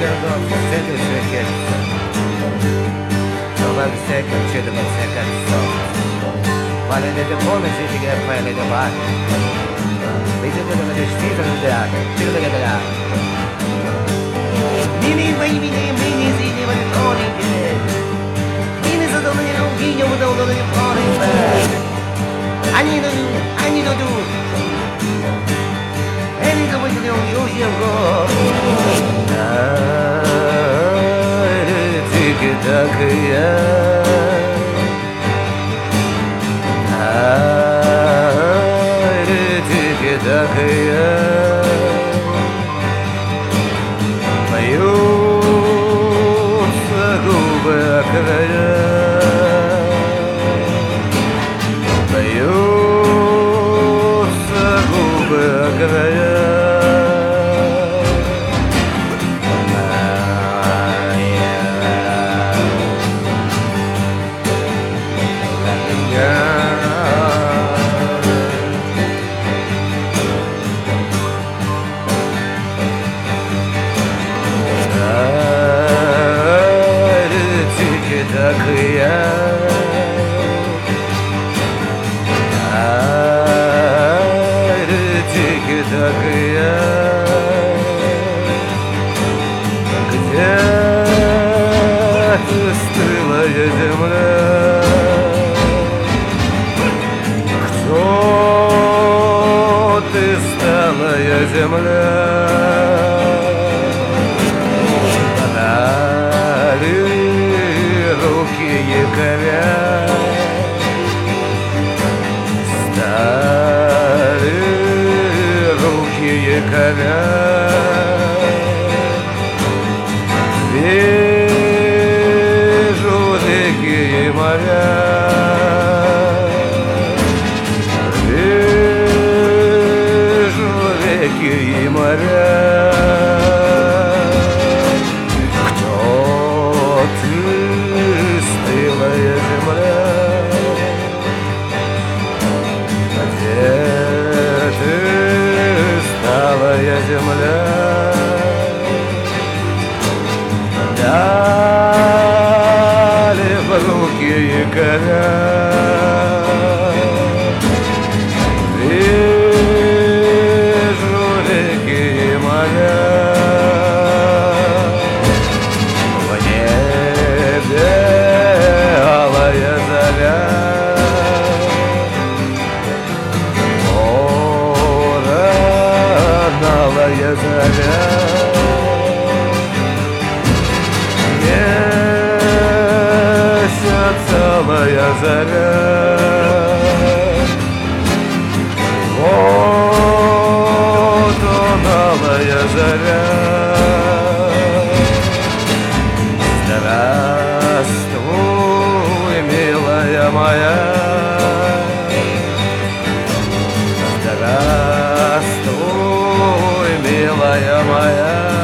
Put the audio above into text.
Vale de pommes zit ik even bij de baan. Weet je dat we de stier aan de dragen? Tuurlijk het dragen. Mini, mini, mini, zie je wat het koning is. Mini is het dan in een ginjo, wat dan in een koning is. Ani no do. Any go with the ocean go. Tik-tak, yeah. Земля, подали руки якоря, стали руки якоря, вижу реки и моря. И моря, кто ты, стылая земля, где ты, сталая земля, дали в руки якоря. Заря, месяц, целая заря, вот он, алая заря. Здравствуй, милая моя, здравствуй, милая моя.